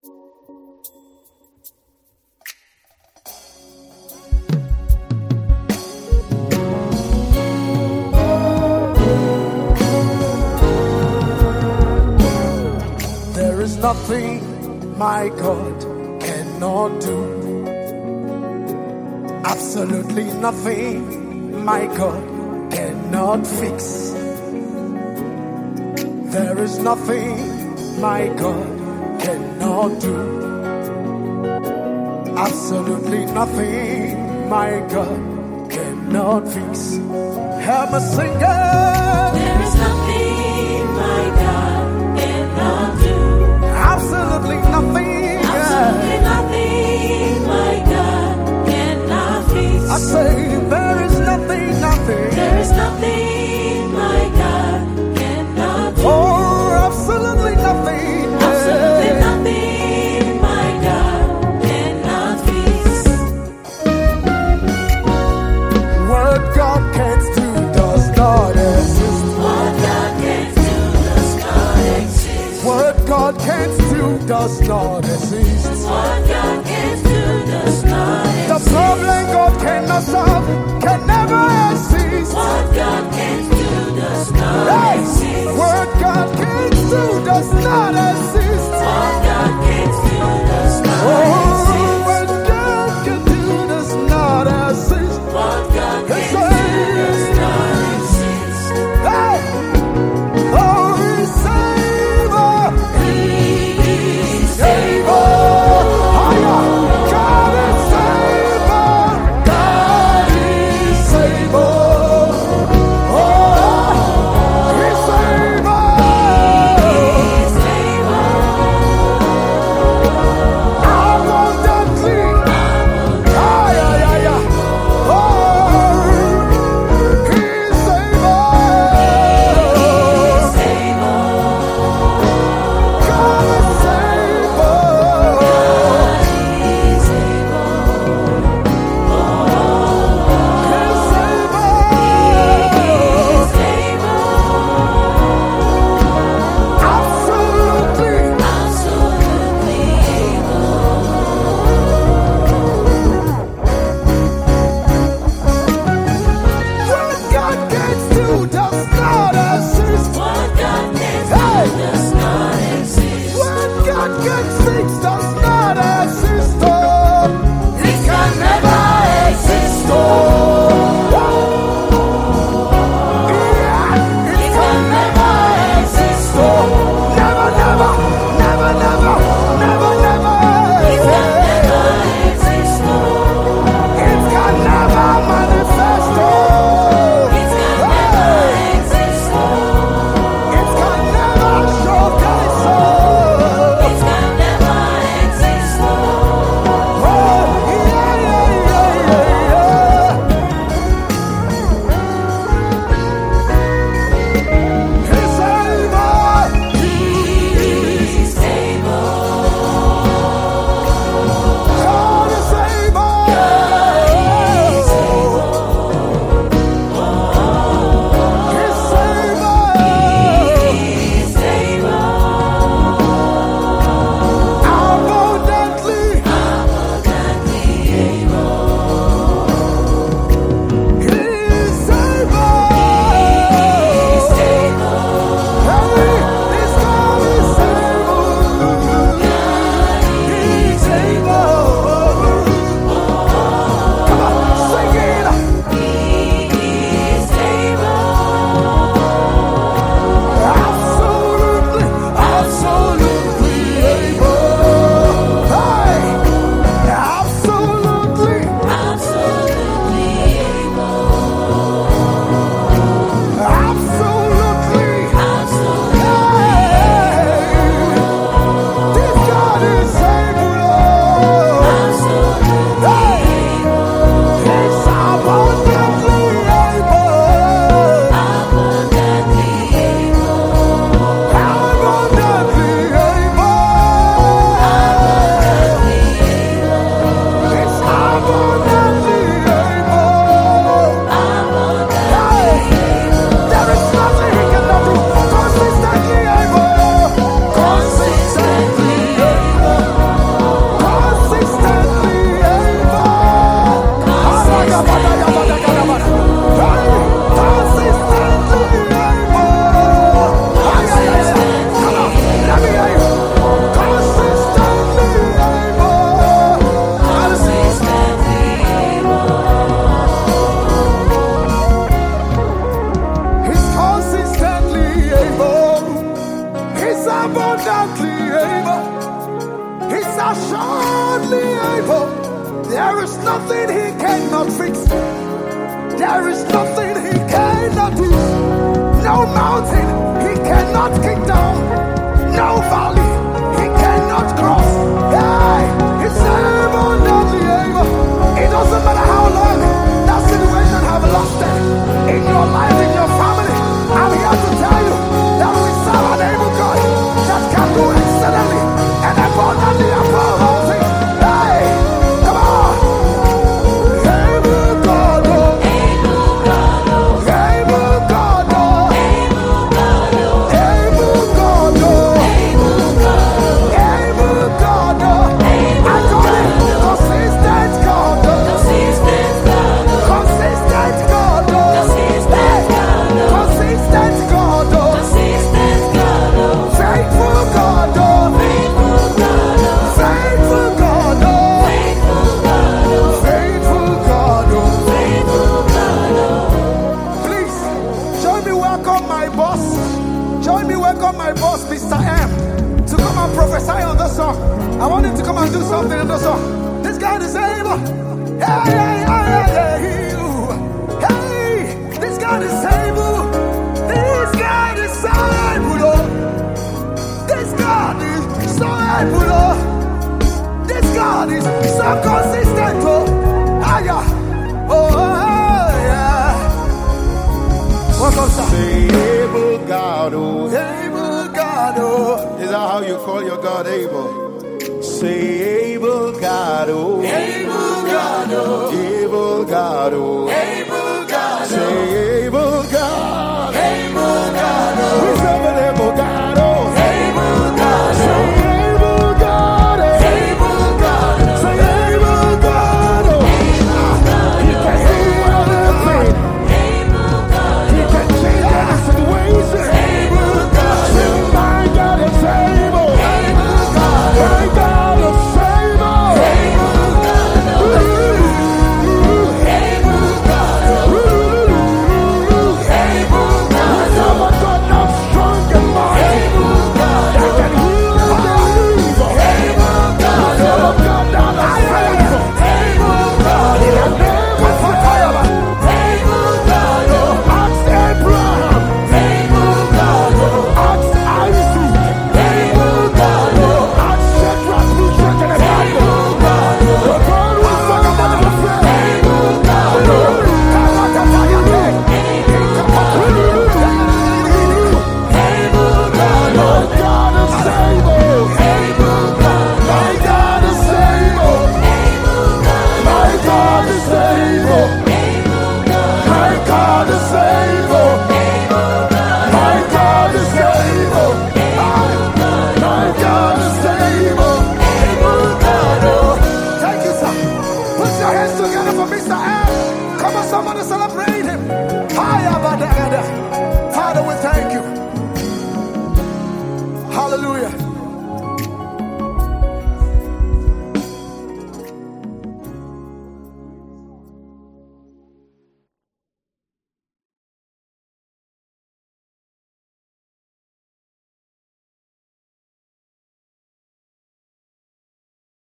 There is nothing my God cannot do. Absolutely nothing my God cannot fix. There is nothing my God cannot do. Absolutely nothing my God cannot fix. Help me sing it. There is nothing my God cannot do. Absolutely nothing. Absolutely nothing my God cannot fix. I say there is nothing, nothing. There is nothing my God cannot do. Oh, absolutely nothing. Absolutely nothing my God cannot fix. What God can't do does not exist. What God can't do does not exist. What God can't do does not exist. What God can't do does not The exist. problem God cannot solve can never exist. What God can't do does not Hey! exist. What God can't do does not exist. What God can't do does not Oh, exist. what God can do does not exist. What God Hey, can't do does not exist. hey! Oh, He's able. He's Able. Higher. God is able. God is able. Oh, He's able. Abundantly. Ah, yeah, yeah, yeah. Oh, He's able. God is abundantly able. He's assuredly able. There is nothing he cannot fix. There is nothing he cannot do. No mountain he cannot kick down. No valley he cannot cross. Hey, he's abundantly able. It doesn't matter how long that situation have lasted in your life, in your family. I'm here to tell you that we serve an able God that can do excellently and abundantly above all things. Hey, come on. Able God, oh. Able God, oh. Able God, oh. Able God, oh. I call it consistent God, oh. Consistent God, oh. Consistent God, oh. Faithful God, oh. Faithful God, oh. Faithful God, oh. Please, join me welcome my boss. Join me welcome my boss, Mr. M, to come and prophesy on the song. I want him to come and do something in the song. This God is able. Hey, hey, hey, hey, hey, you. Hey, this God is able. This God is so able. Oh. This God is so able. Oh. This God is so consistent. Oh, ah, yeah. Oh, yeah. Welcome, sir. Say able God, oh. Able God, oh. Is that how you call your God, able? Say able God, oh. Able God, oh. Able God, oh. Able God, oh. Say able God. Able God, oh. We serve an able God, oh. Able God, oh. Say able God, oh. Able God, oh. Say able God, oh. He can heal everything. He can change every situation. Able God, Say my God is able. Able God, My God is able. Somebody celebrate him. Father, we thank you. Hallelujah.